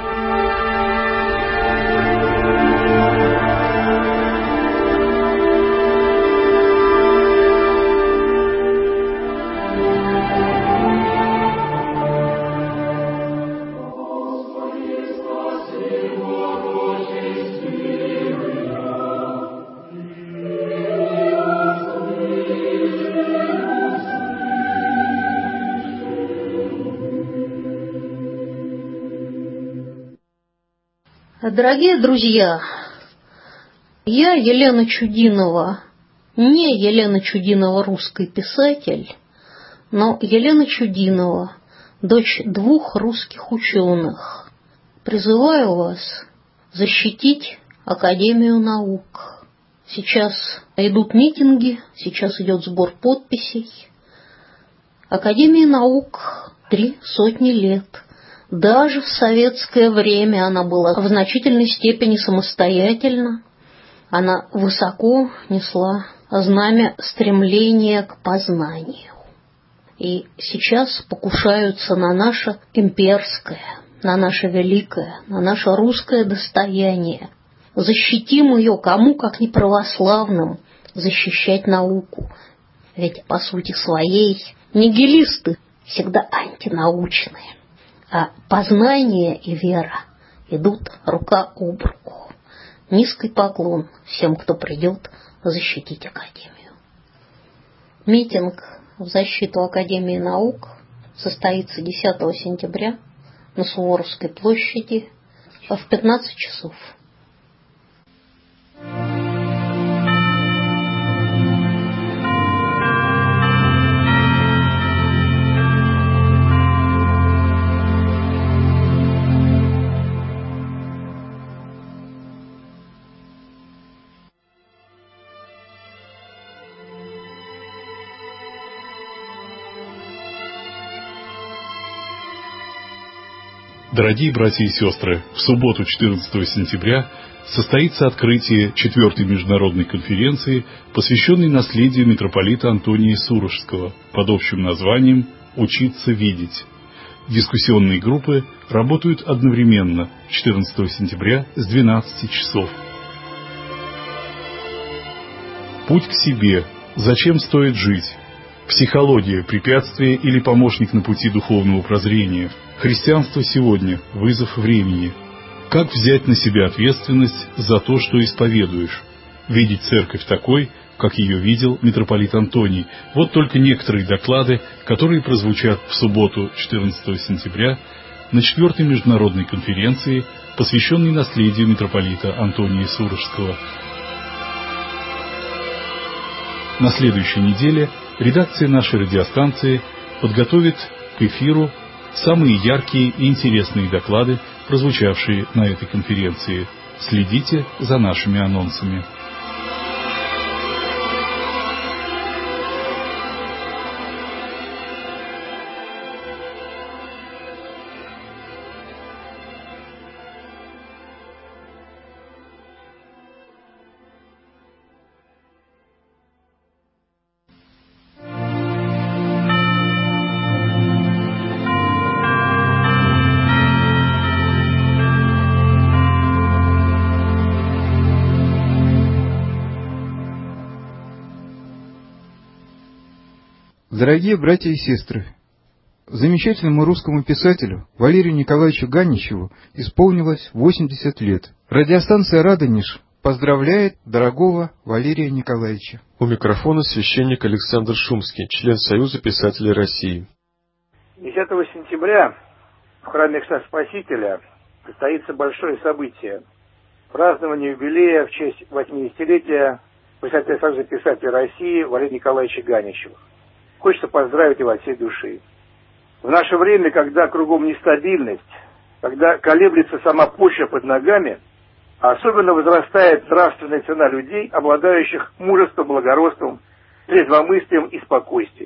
Дорогие друзья, я Елена Чудинова, не Елена Чудинова, русский писатель, но Елена Чудинова, дочь двух русских ученых. Призываю вас защитить Академию наук. Сейчас идут митинги, сейчас идет сбор подписей. Академии наук 300 лет. Даже в советское время она была в значительной степени самостоятельна. Она высоко несла знамя стремления к познанию. И сейчас покушаются на наше имперское, на наше великое, на наше русское достояние. Защитим ее кому, как не православным, защищать науку. Ведь по сути своей нигилисты всегда антинаучные. А познание и вера идут рука об руку. Низкий поклон всем, кто придет защитить Академию. Митинг в защиту Академии наук состоится 10 сентября на Суворовской площади в 15 часов. Дорогие братья и сестры, в субботу 14 сентября состоится открытие 4-й международной конференции, посвященной наследию митрополита Антония Сурожского под общим названием «Учиться видеть». Дискуссионные группы работают одновременно 14 сентября с 12 часов. Путь к себе. Зачем стоит жить? Психология, препятствие или помощник на пути духовного прозрения? Христианство сегодня – вызов времени. Как взять на себя ответственность за то, что исповедуешь? Видеть церковь такой, как ее видел митрополит Антоний. Вот только некоторые доклады, которые прозвучат в субботу 14 сентября на 4-й международной конференции, посвященной наследию митрополита Антония Сурожского. На следующей неделе редакция нашей радиостанции подготовит к эфиру самые яркие и интересные доклады, прозвучавшие на этой конференции. Следите за нашими анонсами. Дорогие братья и сестры, замечательному русскому писателю Валерию Николаевичу Ганичеву исполнилось 80 лет. Радиостанция «Радонеж» поздравляет дорогого Валерия Николаевича. У микрофона священник Александр Шумский, член Союза писателей России. 10 сентября в храме Христа Спасителя состоится большое событие – празднование юбилея в честь 80-летия Председателя Союза писателей России Валерия Николаевича Ганичева. Хочется поздравить его от всей души. В наше время, когда кругом нестабильность, когда колеблется сама почва под ногами, особенно возрастает нравственная цена людей, обладающих мужеством, благородством, трезвомыслием и спокойствием.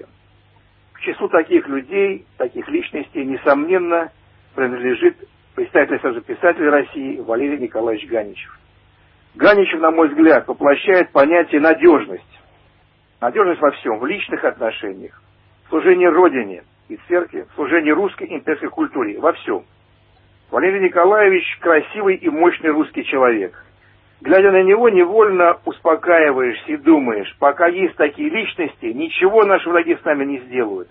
К числу таких людей, таких личностей, несомненно, принадлежит председатель Союза писателей России Валерий Николаевич Ганичев. Ганичев, на мой взгляд, воплощает понятие надежность. Надежность во всем, в личных отношениях, в служении Родине и Церкви, в служении русской имперской культуре, во всем. Валерий Николаевич красивый и мощный русский человек. Глядя на него, невольно успокаиваешься и думаешь, пока есть такие личности, ничего наши враги с нами не сделают.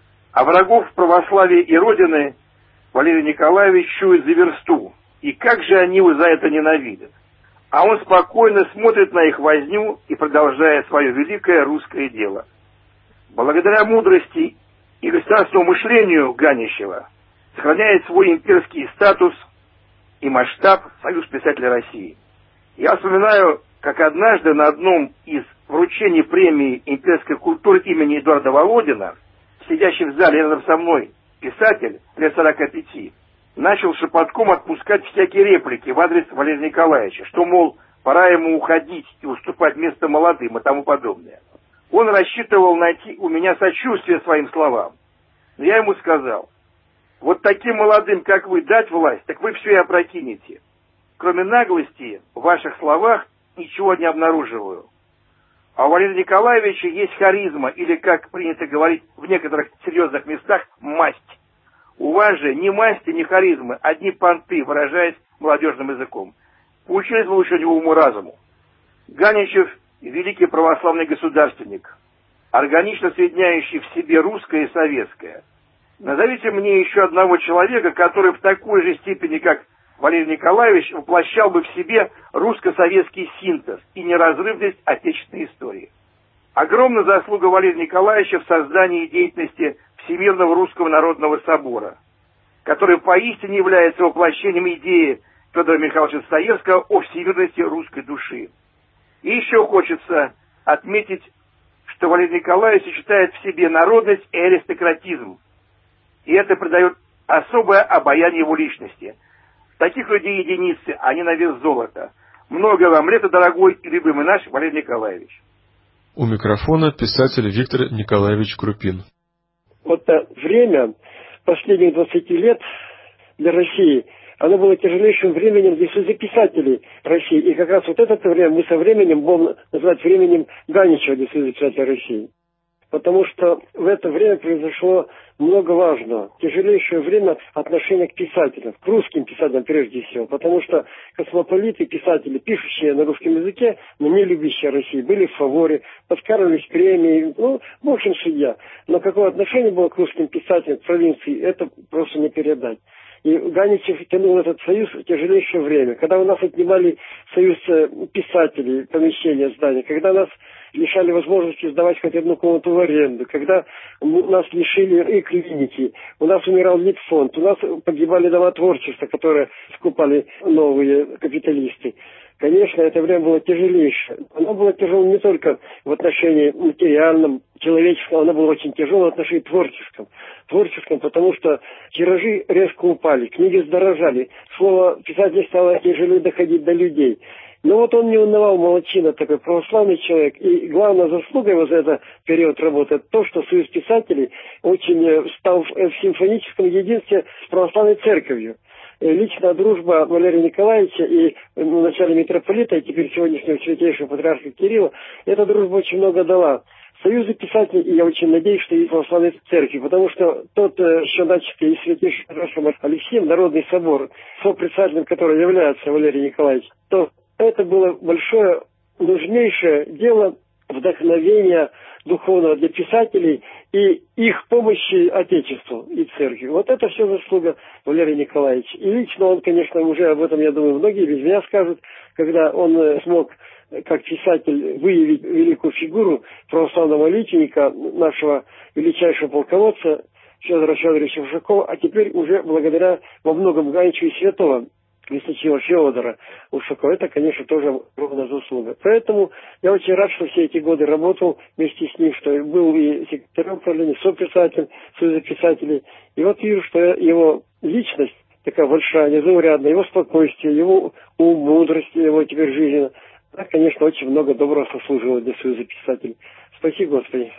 А врагов православия и Родины Валерий Николаевич чует за версту. И как же они его за это ненавидят. А он спокойно смотрит на их возню и продолжает свое великое русское дело. Благодаря мудрости и государственному мышлению Ганичева сохраняет свой имперский статус и масштаб Союз писателей России. Я вспоминаю, как однажды на одном из вручений премии имперской культуры имени Эдуарда Володина, сидящий в зале рядом со мной писатель лет 45, начал шепотком отпускать всякие реплики в адрес Валерия Николаевича, что, мол, пора ему уходить и уступать место молодым и тому подобное. Он рассчитывал найти у меня сочувствие своим словам. Но я ему сказал: вот таким молодым, как вы, дать власть, так вы все и опрокинете. Кроме наглости в ваших словах ничего не обнаруживаю. А у Валерия Николаевича есть харизма, или, как принято говорить в некоторых серьезных местах, масть. У вас же ни масти, ни харизмы, одни понты, выражаясь молодежным языком. Поучились вы еще не уму-разуму. Ганичев – великий православный государственник, органично соединяющий в себе русское и советское. Назовите мне еще одного человека, который в такой же степени, как Валерий Николаевич, воплощал бы в себе русско-советский синтез и неразрывность отечественной истории. Огромная заслуга Валерия Николаевича в создании и деятельности Всемирного Русского Народного Собора, который поистине является воплощением идеи Федора Михайловича Достоевского о всемирности русской души. И еще хочется отметить, что Валерий Николаевич сочетает в себе народность и аристократизм, и это придает особое обаяние его личности. Таких людей единицы, они на вес золота. Много вам лета, дорогой и любимый наш Валерий Николаевич. У микрофона писатель Виктор Николаевич Крупин. Вот время последних 20 лет для России, оно было тяжелейшим временем для Союза писателей России. И как раз вот это время мы со временем будем называть временем Ганичева для Союза писателей России. Потому что в это время произошло много важного. Тяжелейшее время отношения к писателям, к русским писателям прежде всего. Потому что космополиты, писатели, пишущие на русском языке, но не любящие России, были в фаворе, подкармливались премией, в общем, судья. Но какое отношение было к русским писателям, к провинции, это просто не передать. И Ганичев тянул этот союз в тяжелейшее время. Когда у нас отнимали союз писателей, помещения, здания, когда нас лишали возможности сдавать хоть одну комнату в аренду, когда нас лишили и клиники, у нас умирал Литфонд, у нас погибали дома творчества, которые скупали новые капиталисты. Конечно, это время было тяжелейшее. Оно было тяжело не только в отношении материальном, человеческом, оно было очень тяжело в отношении творческом. Творческом, потому что тиражи резко упали, книги сдорожали, слово писателя стало тяжелее доходить до людей. Но вот он не унывал, молодчина, такой православный человек. И главная заслуга его за этот период работы – то, что Союз писателей очень стал в симфоническом единстве с православной церковью. Личная дружба Валерия Николаевича и вначале митрополита, и теперь сегодняшнего святейшего патриарха Кирилла, эта дружба очень много дала Союзу писателей, и я очень надеюсь, что и православной церкви, потому что тот еще начатый и святейшим патриархом Алексеем Народный собор, сопредседателем которого является Валерий Николаевич, то это было большое, нужнейшее дело вдохновения духовного для писателей и их помощи Отечеству и Церкви. Вот это все заслуга Валерия Николаевича. И лично он, конечно, уже об этом, я думаю, многие без меня скажут, когда он смог, как писатель, выявить великую фигуру православного личника, нашего величайшего полководца Федора Федоровича Ушакова, а теперь уже благодаря во многом Ганичу и святого Лесничего Федора Ушакова. Это, конечно, тоже огромная заслуга. Поэтому я очень рад, что все эти годы работал вместе с ним, что был и секретарем правления, сописатель Союза писателей. И вот вижу, что его личность такая большая, незаурядная, его спокойствие, его ум, мудрость, его теперь жизнь, она, конечно, очень много доброго сослужила для Союза писателей. Спаси Господи.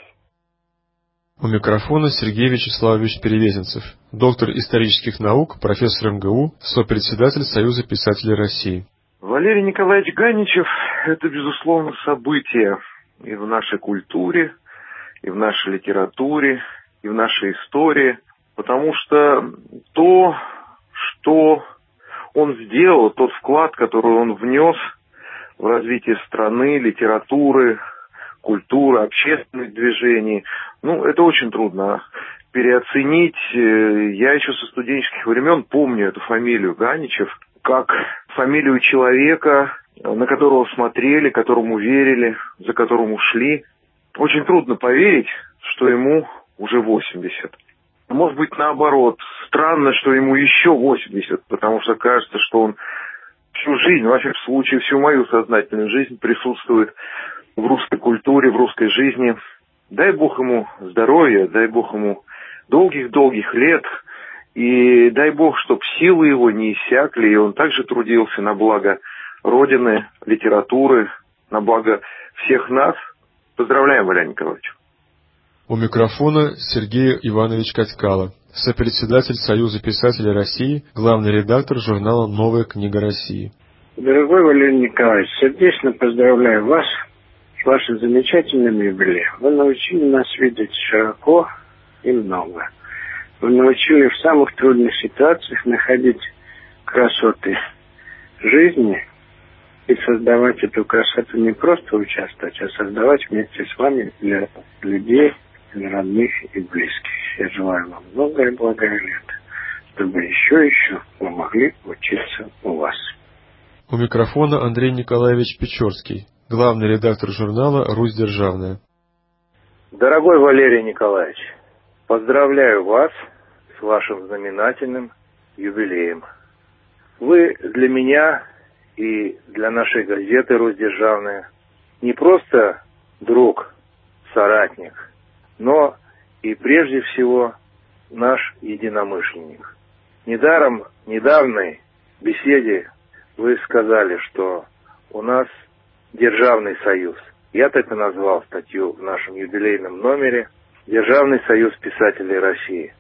У микрофона Сергей Вячеславович Перевезенцев, доктор исторических наук, профессор МГУ, сопредседатель Союза писателей России. Валерий Николаевич Ганичев – это, безусловно, событие и в нашей культуре, и в нашей литературе, и в нашей истории, потому что то, что он сделал, тот вклад, который он внес в развитие страны, литературы, культуры, общественных движений, это очень трудно переоценить. Я еще со студенческих времен помню эту фамилию Ганичев как фамилию человека, на которого смотрели, которому верили, за которым ушли. Очень трудно поверить, что ему уже 80. Может быть, наоборот, странно, что ему еще 80, потому что кажется, что он всю жизнь, во всяком случае, всю мою сознательную жизнь присутствует в русской культуре, в русской жизни. Дай Бог ему здоровья, дай Бог ему долгих-долгих лет, и дай Бог, чтобы силы его не иссякли, и он также трудился на благо Родины, литературы, на благо всех нас. Поздравляем, Валерий Николаевич. У микрофона Сергей Иванович Катькало, сопредседатель Союза писателей России, главный редактор журнала «Новая книга России». Дорогой Валерий Николаевич, сердечно поздравляю вас с вашим замечательным юбилеем. Вы научили нас видеть широко и много. Вы научили в самых трудных ситуациях находить красоты жизни и создавать эту красоту, не просто участвовать, а создавать вместе с вами для людей, для родных и близких. Я желаю вам много и благих лет, чтобы еще вы могли учиться у вас. У микрофона Андрей Николаевич Печорский, главный редактор журнала «Русь Державная». Дорогой Валерий Николаевич, поздравляю вас с вашим знаменательным юбилеем. Вы для меня и для нашей газеты «Русь Державная» не просто друг, соратник, но и прежде всего наш единомышленник. Недаром в недавней беседе вы сказали, что у нас Державный союз. Я так и назвал статью в нашем юбилейном номере «Державный союз писателей России».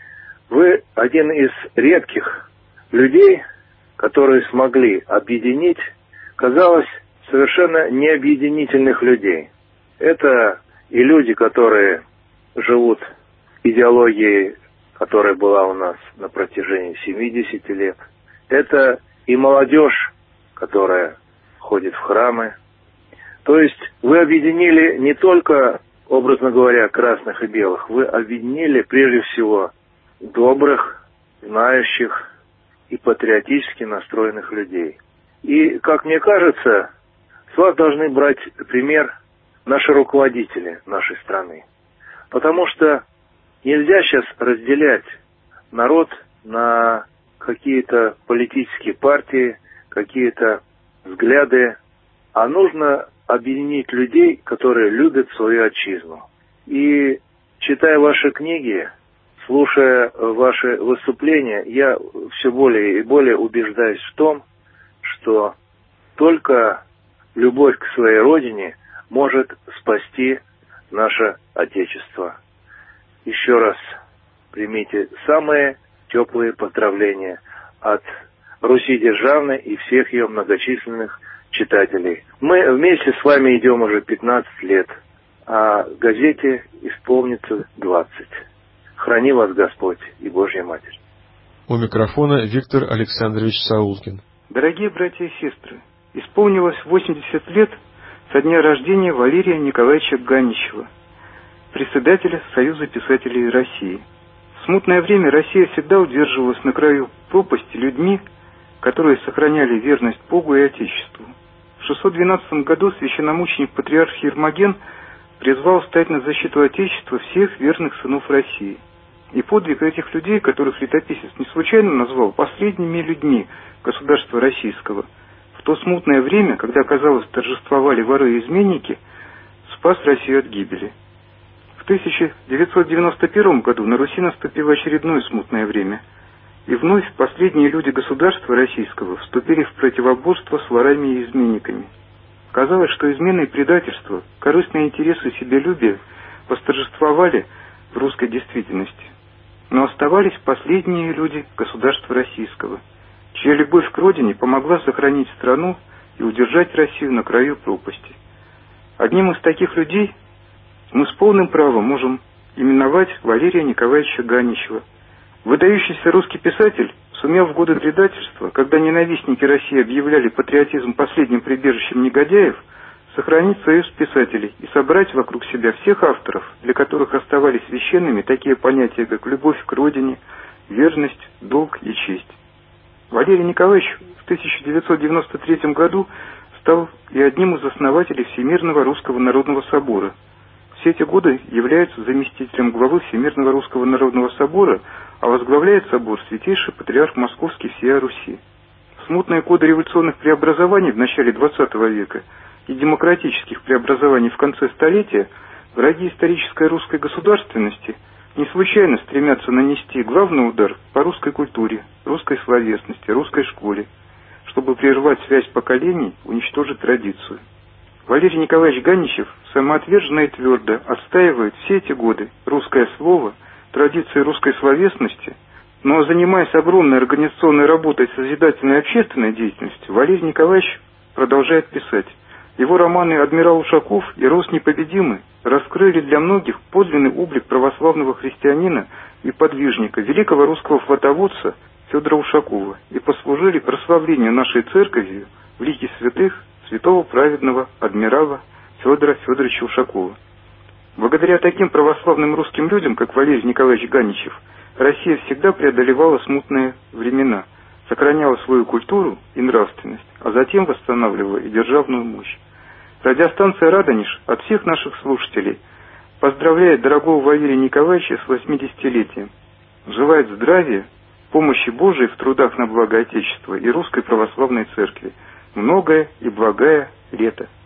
Вы один из редких людей, которые смогли объединить, казалось, совершенно необъединительных людей. Это и люди, которые живут идеологией, которая была у нас на протяжении 70 лет. Это и молодежь, которая ходит в храмы. То есть вы объединили не только, образно говоря, красных и белых, вы объединили прежде всего добрых, знающих и патриотически настроенных людей. И, как мне кажется, с вас должны брать пример наши руководители нашей страны. Потому что нельзя сейчас разделять народ на какие-то политические партии, какие-то взгляды, а нужно объединить людей, которые любят свою отчизну. И, читая ваши книги, слушая ваши выступления, я все более и более убеждаюсь в том, что только любовь к своей родине может спасти наше Отечество. Еще раз примите самые теплые поздравления от Руси Державной и всех ее многочисленных читателей. Мы вместе с вами идем уже 15 лет, а газете исполнится 20. Храни вас Господь и Божья Матерь. У микрофона Виктор Александрович Саулкин. Дорогие братья и сестры, исполнилось 80 лет со дня рождения Валерия Николаевича Ганичева, председателя Союза писателей России. В смутное время Россия всегда удерживалась на краю пропасти людьми, которые сохраняли верность Богу и Отечеству. В 612 году священномученик патриарх Ермоген призвал стать на защиту Отечества всех верных сынов России. и подвиг этих людей, которых летописец не случайно назвал последними людьми государства российского, в то смутное время, когда, казалось, торжествовали воры и изменники, спас Россию от гибели. В 1991 году на Руси наступило очередное смутное время, и вновь последние люди государства российского вступили в противоборство с ворами и изменниками. Казалось, что измена и предательство, корыстные интересы и себялюбие восторжествовали в русской действительности. Но оставались последние люди государства российского, чья любовь к родине помогла сохранить страну и удержать Россию на краю пропасти. Одним из таких людей мы с полным правом можем именовать Валерия Николаевича Ганичева. Выдающийся русский писатель сумел в годы предательства, когда ненавистники России объявляли патриотизм последним прибежищем негодяев, сохранить союз писателей и собрать вокруг себя всех авторов, для которых оставались священными такие понятия, как любовь к родине, верность, долг и честь. Валерий Николаевич в 1993 году стал и одним из основателей Всемирного Русского Народного Собора. Все эти годы является заместителем главы Всемирного Русского Народного Собора, а возглавляет собор святейший патриарх Московский всея Руси. В смутные годы революционных преобразований в начале XX века и демократических преобразований в конце столетия враги исторической русской государственности не случайно стремятся нанести главный удар по русской культуре, русской словесности, русской школе, чтобы прервать связь поколений, уничтожить традицию. Валерий Николаевич Ганичев самоотверженно и твердо отстаивает все эти годы русское слово, традиции русской словесности, но занимаясь огромной организационной работой созидательной и общественной деятельностью, Валерий Николаевич продолжает писать. Его романы «Адмирал Ушаков» и «Рос непобедимый» раскрыли для многих подлинный облик православного христианина и подвижника, великого русского флотоводца Федора Ушакова, и послужили прославлению нашей церковью в лике святых святого праведного адмирала Федора Федоровича Ушакова. Благодаря таким православным русским людям, как Валерий Николаевич Ганичев, Россия всегда преодолевала смутные времена, сохраняла свою культуру и нравственность, а затем восстанавливала и державную мощь. Радиостанция «Радонеж» от всех наших слушателей поздравляет дорогого Валерия Николаевича с 80-летием. Желает здравия, помощи Божией в трудах на благо Отечества и Русской Православной Церкви. Многое и благое лето.